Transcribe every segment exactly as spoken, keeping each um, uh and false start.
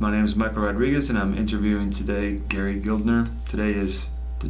My name is Michael Rodriguez, and I'm interviewing today Gary Gildner. Today is the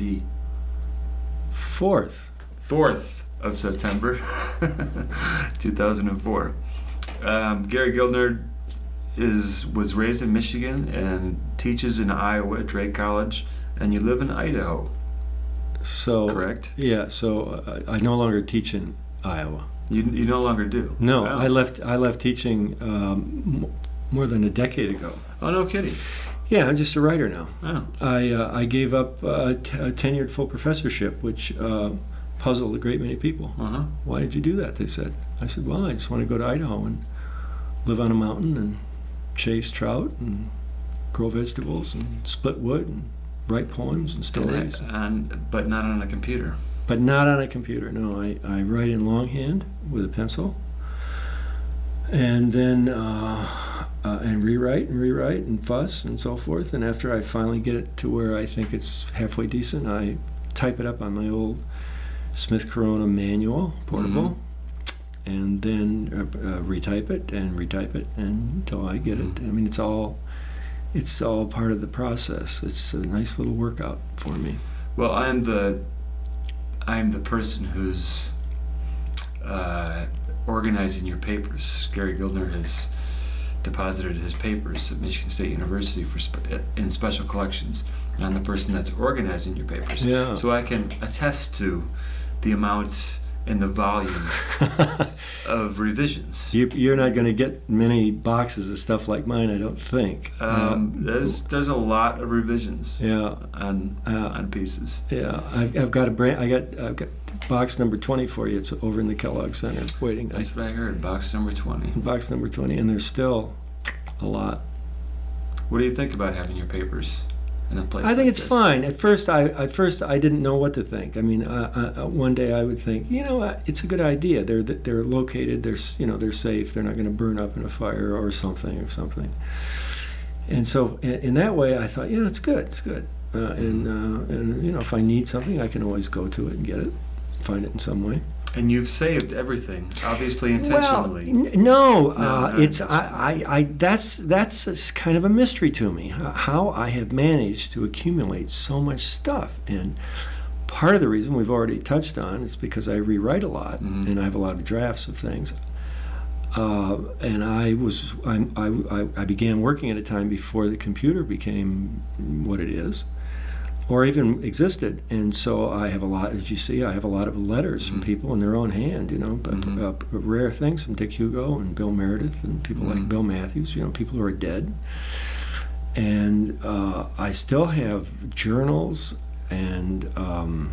twenty-fourth Fourth. of September, two thousand four. Um, Gary Gildner is was raised in Michigan and teaches in Iowa at Drake College, and you live in Idaho. So Correct? Yeah. So uh, I no longer teach in Iowa. You you no longer do. No, Wow. I left. I left teaching um, m- more than a decade ago. Oh, no kidding. Yeah, I'm just a writer now. Oh. I uh, I gave up uh, t- a tenured full professorship, which uh, puzzled a great many people. Uh huh. Why did you do that? They said. I said, well, I just want to go to Idaho and live on a mountain and chase trout and grow vegetables and split wood and write poems and stories. And, and but not on a computer. But not on a computer. No, I, I write in longhand with a pencil, and then uh, uh, and rewrite and rewrite and fuss and so forth. And after I finally get it to where I think it's halfway decent, I type it up on my old Smith Corona manual, portable, mm-hmm. and then uh, uh, retype it and retype it until I get mm-hmm. it. I mean, it's all it's all part of the process. It's a nice little workout for me. Well, I'm the I'm the person who's uh, organizing your papers. Gary Gildner has deposited his papers at Michigan State University for spe- in special collections. I'm the person that's organizing your papers. Yeah. So I can attest to the amount and the volume of revisions. You, you're not going to get many boxes of stuff like mine, I don't think. Um, uh, there's there's a lot of revisions. Yeah. On uh, on pieces. Yeah, I've, I've got a brand. I got I've got box number twenty for you. It's over in the Kellogg Center waiting. That's I, what I heard. Box number twenty. Box number twenty, and there's still a lot. What do you think about having your papers in a place? I think like it's this? fine. At first, I at first I didn't know what to think. I mean, uh, uh, one day I would think, you know, uh, it's a good idea. They're they're located. They're you know they're safe. They're not going to burn up in a fire or something or something. And so in, in that way, I thought, yeah, it's good. It's good. Uh, and uh, and you know, if I need something, I can always go to it and get it, find it in some way. And you've saved everything, obviously intentionally. Well, n- no, No, uh, not it's I, I, I that's that's it's kind of a mystery to me h- how I have managed to accumulate so much stuff. And part of the reason we've already touched on is because I rewrite a lot, Mhm. and I have a lot of drafts of things. Uh, and I was I, I I began working at a time before the computer became what it is, or even existed, and so I have a lot, as you see, I have a lot of letters Mm-hmm. from people in their own hand, you know, but Mhm. uh, rare things from Dick Hugo and Bill Meredith and people Mhm. like Bill Matthews, you know, people who are dead. And uh, I still have journals and, um,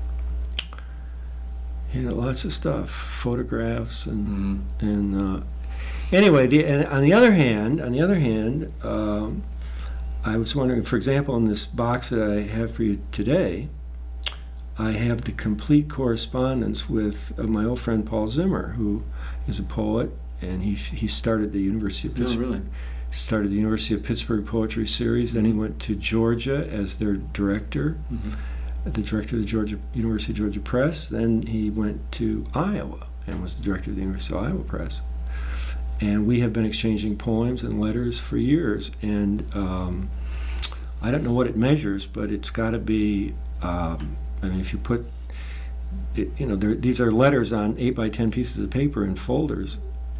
you know, lots of stuff, photographs and, Mhm. and uh, anyway, the, and on the other hand, on the other hand, um, I was wondering, for example, in this box that I have for you today, I have the complete correspondence with uh, my old friend Paul Zimmer, who is a poet, and he he started the University of No, Pittsburgh. really. Started the University of Pittsburgh Poetry Series. Then he went to Georgia as their director, Mhm. the director of the Georgia University of Georgia Press. Then he went to Iowa and was the director of the University of Iowa Press. And we have been exchanging poems and letters for years. And um, I don't know what it measures, but it's got to be. Um, I mean, if you put, it, you know, there, these are letters on eight by ten pieces of paper in folders.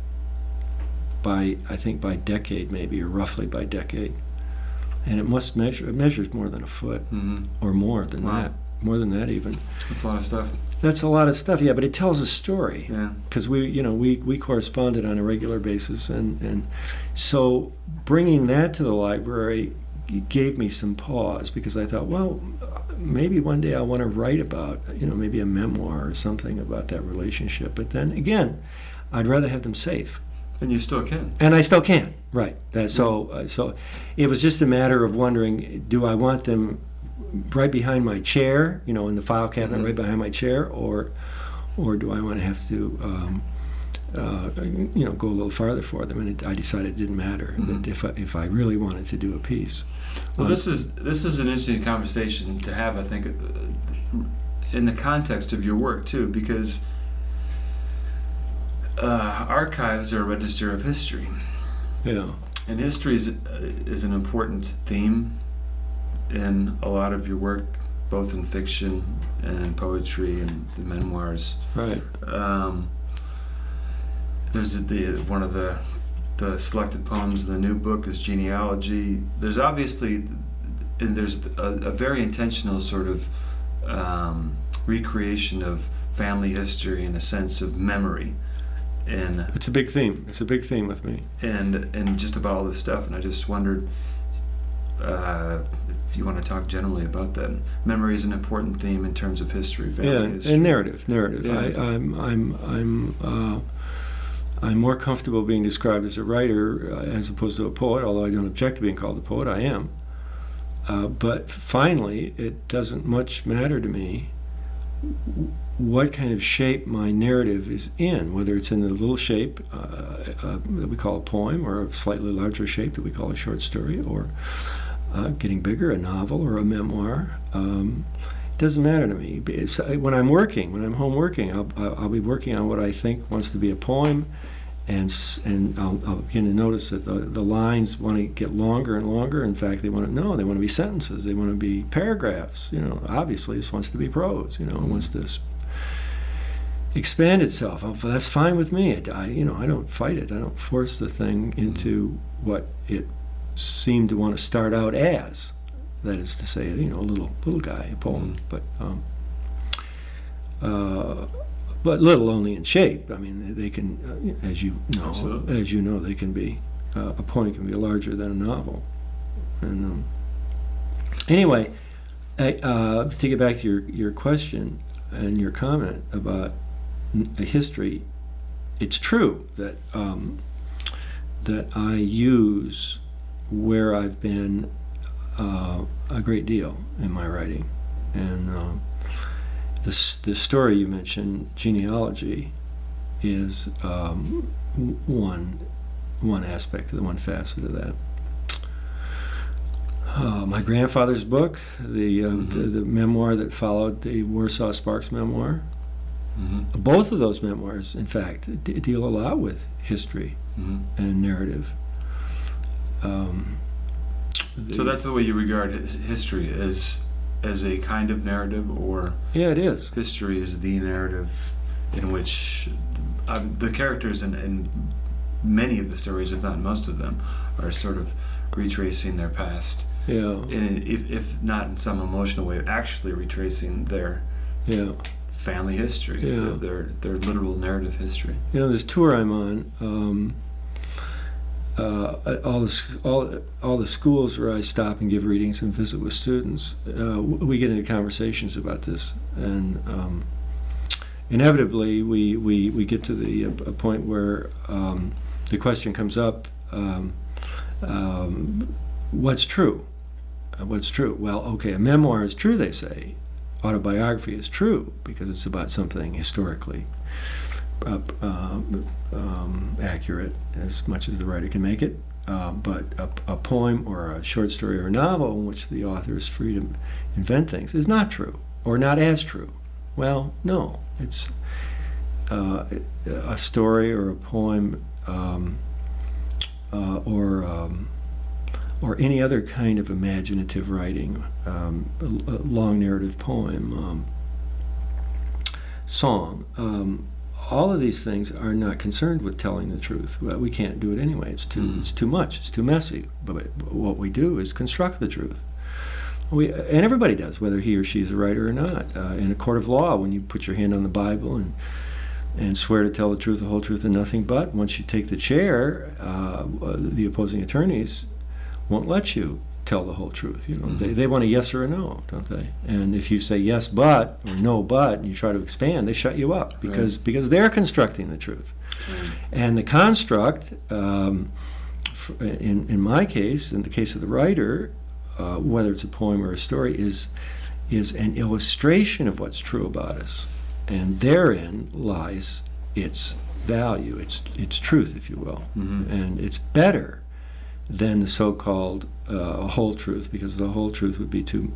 By I think by decade maybe, or roughly by decade, and it must measure. It measures more than a foot, Mhm. or more than Wow. that. More than that even. That's a lot of stuff. That's a lot of stuff, yeah, but it tells a story. Yeah. Because we, you know, we, we corresponded on a regular basis, and, and so bringing that to the library gave me some pause, because I thought, well, maybe one day I want to write about, you know, maybe a memoir or something about that relationship. But then again, I'd rather have them safe. And you still can. And I still can, right. That, so, uh, so it was just a matter of wondering, do I want them right behind my chair, you know, in the file cabinet Mhm. right behind my chair, or or do I want to have to, um, uh, you know, go a little farther for them? And it, I decided it didn't matter, Mhm. that if I, if I really wanted to do a piece. Well, um, this is this is an interesting conversation to have, I think, uh, in the context of your work too, because uh, archives are a register of history. Yeah. And history is, is an important theme in a lot of your work, both in fiction and in poetry and the memoirs. Right. Um, there's the one of the the selected poems in the new book is genealogy. There's obviously, and there's a, a very intentional sort of um, recreation of family history and a sense of memory. And it's a big theme. It's a big theme with me. And and just about all this stuff. And I just wondered uh, if you want to talk generally about that. Memory is an important theme in terms of history, family yeah, history. and narrative, narrative. Yeah. I, I'm, I'm, I'm, uh, I'm more comfortable being described as a writer uh, as opposed to a poet. Although I don't object to being called a poet, I am. Uh, but finally, it doesn't much matter to me what kind of shape my narrative is in, whether it's in the little shape uh, uh, that we call a poem, or a slightly larger shape that we call a short story, or uh, getting bigger, a novel or a memoir. Um, it doesn't matter to me. It's, when I'm working, when I'm home working, I'll, I'll be working on what I think wants to be a poem, and and I'll, I'll begin to notice that the, the lines want to get longer and longer. In fact, they want to no, they want to be sentences. They want to be paragraphs. You know, obviously, this wants to be prose. You know, it wants to expand itself. That's fine with me. I, you know, I don't fight it. I don't force the thing into what it seemed to want to start out as. That is to say, you know, a little little guy, a poem, but um, uh, but little only in shape. I mean, they can, uh, as you know, Absolutely. as you know, they can be uh, a poem can be larger than a novel. And um, anyway, I, uh, to get back to your your question and your comment about a history, it's true that um, that I use where I've been uh, a great deal in my writing, and uh, this the story you mentioned, genealogy, is um, one one aspect of the one facet of that. Uh, my grandfather's book, the, uh, mm-hmm. the the memoir that followed the Warsaw Sparks memoir. Mm-hmm. Both of those memoirs, in fact, d- deal a lot with history mm-hmm. and narrative. Um, so that's the way you regard his history, as as a kind of narrative, or yeah, it is. History is the narrative in which um, the characters in, in many of the stories, if not most of them, are sort of retracing their past. Yeah. And if if not in some emotional way, actually retracing their yeah. family history, yeah. their their literal narrative history. You know, this tour I'm on, um, uh, all the all all the schools where I stop and give readings and visit with students, uh, we get into conversations about this, and um, inevitably we, we, we get to the a point where um, the question comes up: um, um, what's true? Uh, what's true? Well, okay, a memoir is true, they say. Autobiography is true because it's about something historically uh, uh, um, accurate as much as the writer can make it. Uh, but a, a poem or a short story or a novel in which the author is free to invent things is not true, or not as true. Well, no, it's uh, a story or a poem um, uh, or um, or any other kind of imaginative writing, um, a, a long narrative poem, um, song. Um, all of these things are not concerned with telling the truth. Well, we can't do it anyway. It's too mm. it's too much. It's too messy. But what we do is construct the truth. We and everybody does, whether he or she's a writer or not. Uh, in a court of law, when you put your hand on the Bible and and swear to tell the truth, the whole truth, and nothing but, once you take the chair, uh, the opposing attorneys won't let you tell the whole truth. You know, mm-hmm. they they want a yes or a no, don't they? And if you say yes but or no but, and you try to expand, they shut you up because right. because they're constructing the truth. Mm-hmm. And the construct, um, in in my case, in the case of the writer, uh, whether it's a poem or a story, is is an illustration of what's true about us, and therein lies its value, its its truth, if you will, mm-hmm. and it's better than the so-called uh, whole truth, because the whole truth would be too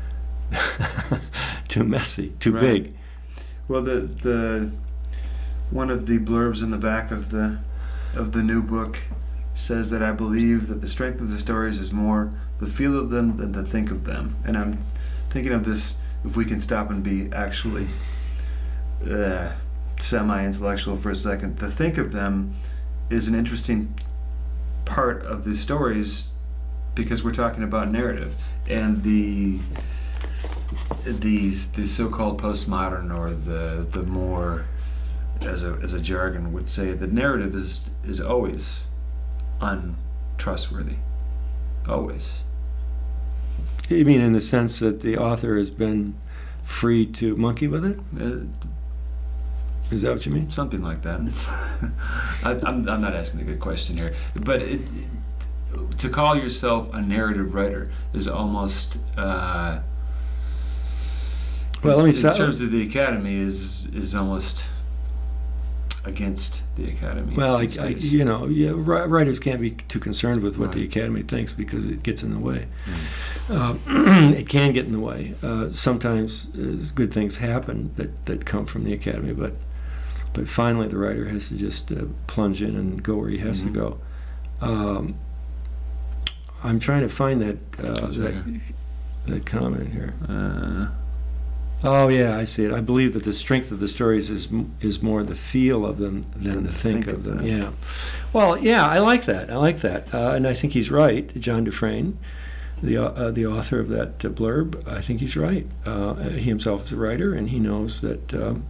too messy, too right. big. Well, the the one of the blurbs in the back of the of the new book says that I believe that the strength of the stories is more the feel of them than the think of them. And I'm thinking of this, if we can stop and be actually uh, semi-intellectual for a second. The think of them is an interesting part of the stories because we're talking about narrative. And the these the so-called postmodern, or the the more, as a as a jargon would say, the narrative is is always untrustworthy. Always. You mean in the sense that the author has been free to monkey with it? Uh, Is that what you mean? Something like that. I, I'm I'm not asking a good question here, but it, it, to call yourself a narrative writer is almost. Uh, Well, let me in stop. terms of the Academy, is is almost against the Academy. Well, I, these I, days. you know, yeah, ri- writers can't be too concerned with what Right. the Academy thinks because it gets in the way. Mm. Uh, it can get in the way. Uh, sometimes uh, good things happen that, that come from the Academy, but but finally the writer has to just uh, plunge in and go where he has Mhm. to go. Um, I'm trying to find that uh, That's right that, here. that comment here. Uh, Oh yeah, I see it. I believe that the strength of the stories is m- is more the feel of them than the think, of them. Yeah. Well, yeah, I like that. I like that, uh, and I think he's right. John Dufresne, the uh, the author of that uh, blurb, I think he's right. Uh, he himself is a writer, and he knows that um,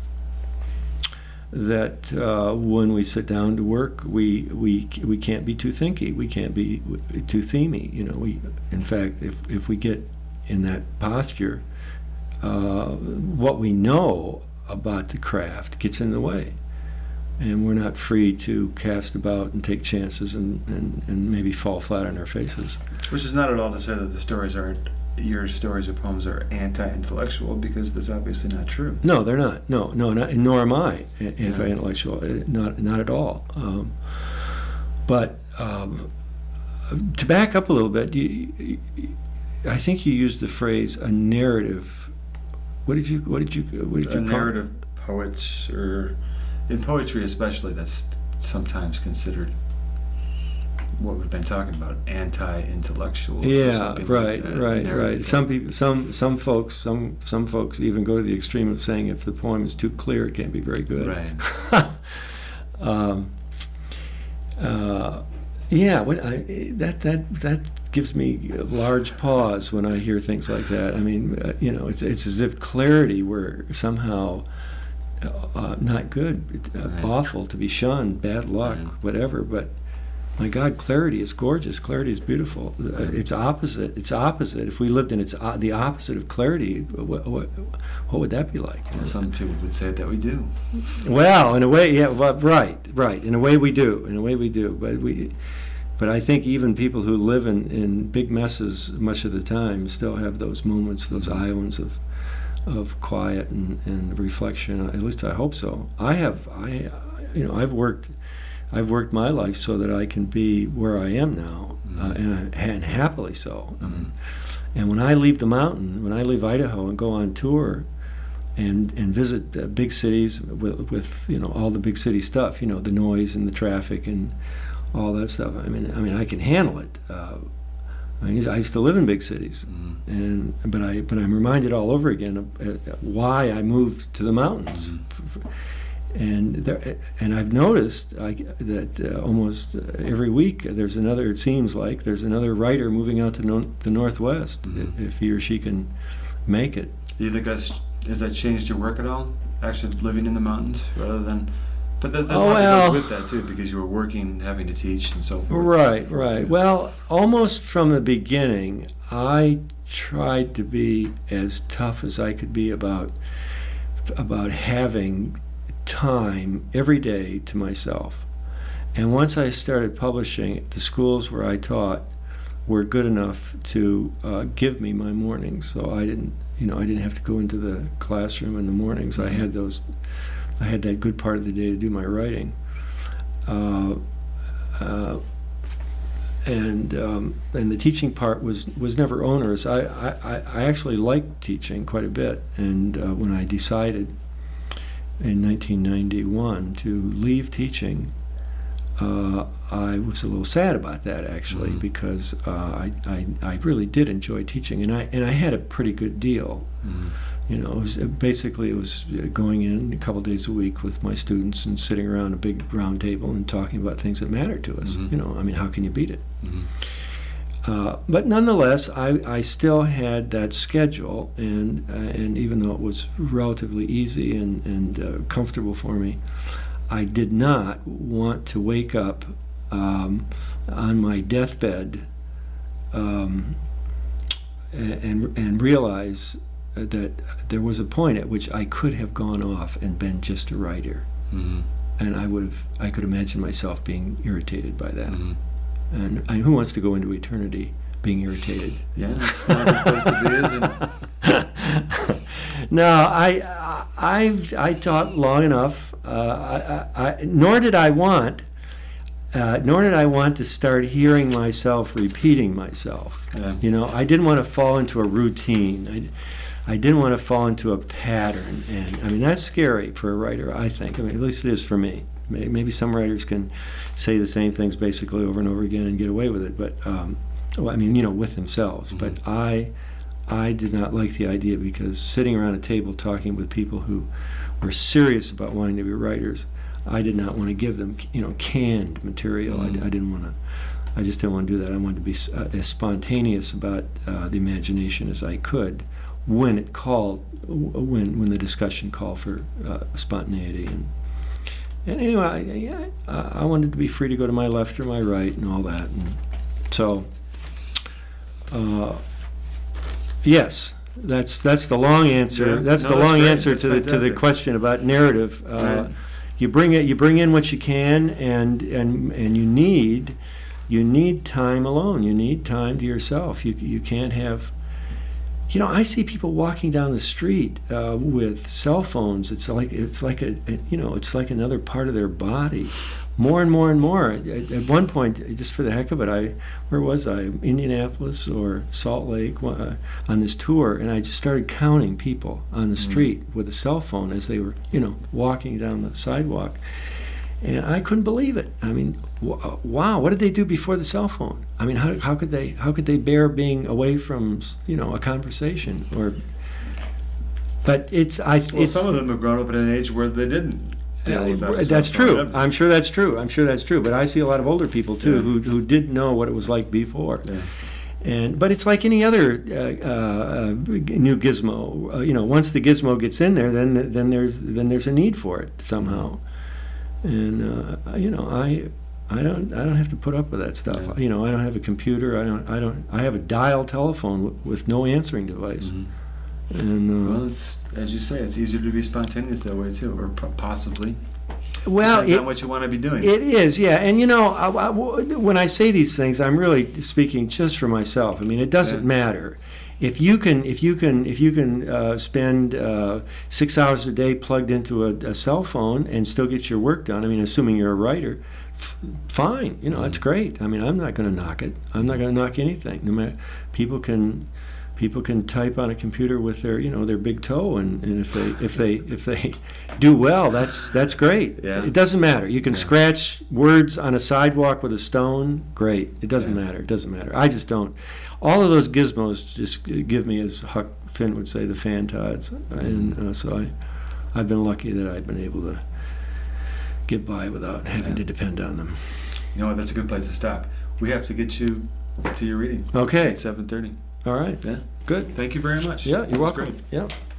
that uh, when we sit down to work, we we we can't be too thinky. We can't be too themey. You know, we in fact, if if we get in that posture, Uh, what we know about the craft gets in the way, and we're not free to cast about and take chances and, and, and maybe fall flat on our faces. which is not at all to say that the stories are, your stories or poems are anti-intellectual, because that's obviously not true. No, they're not. No, no, not, nor am I a- anti-intellectual. Uh, Not, not at all. Um, but um, to back up a little bit, you, you, I think you used the phrase "a narrative." What did you? What did you? What did Uh, you call narrative poets, or in poetry especially, that's sometimes considered what we've been talking about, anti-intellectual. or Yeah, something right, like that. right, Narrative. right. Some people, some some folks, some some folks even go to the extreme of saying if the poem is too clear, it can't be very good. Right. um, uh, yeah, what I, that that that gives me a large pause when I hear things like that. I mean, uh, you know, it's it's as if clarity were somehow uh, not good, uh, Right. awful, to be shunned, bad luck, Right. whatever. But my God, clarity is gorgeous. Clarity is beautiful. Uh, It's opposite. It's opposite. If we lived in its uh, the opposite of clarity, what, what what would that be like? Well, some people would say that we do. Well, in a way, yeah, well, right, right. In a way, we do. In a way, we do. But we, but I think even people who live in, in big messes much of the time still have those moments, those islands of of quiet and, and reflection. At least I hope so. I have, I, you know, I've worked, I've worked my life so that I can be where I am now, Mhm. uh, and I, and happily so. Mhm. And when I leave the mountain, when I leave Idaho and go on tour, and and visit uh, big cities with, with you know all the big city stuff, you know the noise and the traffic and all that stuff. I mean, I mean, I can handle it. Uh, I, mean, I used to live in big cities, Mhm. and but I but I'm reminded all over again of uh, why I moved to the mountains. Mhm. And there, and I've noticed I, that uh, almost uh, every week there's another. It seems like there's another writer moving out to no, the Northwest, Mhm. if, if he or she can make it. Do you think that's, has that changed your work at all? Actually living in the mountains rather than, but that, there's Oh, a lot that well. goes with that too, because you were working, having to teach and so forth. Right, before, right. too. Well, almost from the beginning, I tried to be as tough as I could be about about having time every day to myself. And once I started publishing, the schools where I taught were good enough to uh, give me my mornings, so I didn't, you know, I didn't have to go into the classroom in the mornings. I had those, I had that good part of the day to do my writing. Uh, uh, and um, and the teaching part was, was never onerous. I, I, I actually liked teaching quite a bit, and uh, when I decided in nineteen ninety-one to leave teaching, uh, I was a little sad about that actually, Mm. because uh, I, I I really did enjoy teaching, and I and I had a pretty good deal. Mm. You know, it was, basically it was going in a couple days a week with my students and sitting around a big round table and talking about things that matter to us. Mhm. You know, I mean, how can you beat it? Mhm. Uh, but nonetheless, I, I still had that schedule, and uh, and even though it was relatively easy and and uh, comfortable for me, I did not want to wake up um, on my deathbed um, and and realize that there was a point at which I could have gone off and been just a writer, Mhm. and I would have I could imagine myself being irritated by that. Mhm. And, and who wants to go into eternity being irritated? Yeah, it's not a good place to be, is it? No, I, I, I taught long enough. Uh, I, I, nor did I want, uh, nor did I want to start hearing myself repeating myself. Yeah. You know, I didn't want to fall into a routine. I, I didn't want to fall into a pattern. And I mean, that's scary for a writer, I think. I mean, at least it is for me. Maybe some writers can say the same things basically over and over again and get away with it. But um, well, I mean, you know, with themselves. Mhm. But I, I did not like the idea, because sitting around a table talking with people who were serious about wanting to be writers, I did not want to give them, you know, canned material. Mhm. I, I didn't want to. I just didn't want to do that. I wanted to be uh, as spontaneous about uh, the imagination as I could when it called, when when the discussion called for uh, spontaneity. And and anyway, I, yeah, I, I wanted to be free to go to my left or my right and all that. And so, uh, yes, that's that's the long answer. Yeah. That's No, the that's long great. answer That's to the to the fantastic. question about narrative. Uh, Right. You bring it. You bring in what you can, and and and you need you need time alone. You need time to yourself. You you can't have. You know, I see people walking down the street uh, with cell phones. It's like it's like a, a you know it's like another part of their body. More and more and more. At, at one point, just for the heck of it, I where was I? Indianapolis or Salt Lake uh, on this tour, and I just started counting people on the street mm. with a cell phone as they were you know walking down the sidewalk. And I couldn't believe it. I mean, w- wow! What did they do before the cell phone? I mean, how, how could they how could they bear being away from you know a conversation? Or, but it's I. Well, it's, some of them have grown up at an age where they didn't deal with that. Uh, that's true. I'm sure that's true. I'm sure that's true. But I see a lot of older people too Yeah. who who did know what it was like before. Yeah. And but it's like any other uh, uh, new gizmo. Uh, you know, once the gizmo gets in there, then then there's then there's a need for it somehow. And uh, you know, I I don't I don't have to put up with that stuff. Yeah. You know, I don't have a computer. I don't I don't I have a dial telephone with, with no answering device. Mm-hmm. And uh, Well, it's as you say, it's easier to be spontaneous that way too, or p- possibly. well, Depends it, on what you want to be doing. it is, yeah. And you know, I, I, when I say these things, I'm really speaking just for myself. I mean, it doesn't Yeah. matter. If you can, if you can, if you can uh, spend uh, six hours a day plugged into a, a cell phone and still get your work done, I mean, assuming you're a writer, f- fine. You know, that's great. I mean, I'm not going to knock it. I'm not going to knock anything. No matter, people can, people can type on a computer with their, you know, their big toe, and, and if they, if they, if they do well, that's that's great. Yeah. It doesn't matter. You can Yeah. scratch words on a sidewalk with a stone. Great. It doesn't Yeah. matter. It doesn't matter. I just don't. All of those gizmos just give me, as Huck Finn would say, the fantods, and uh, so I, I've been lucky that I've been able to get by without having Yeah. to depend on them. You know what? That's a good place to stop. We have to get you to your reading Okay. at seven thirty. All right. Yeah. Good. Thank you very much. Yeah, That you're was welcome. great. Yeah.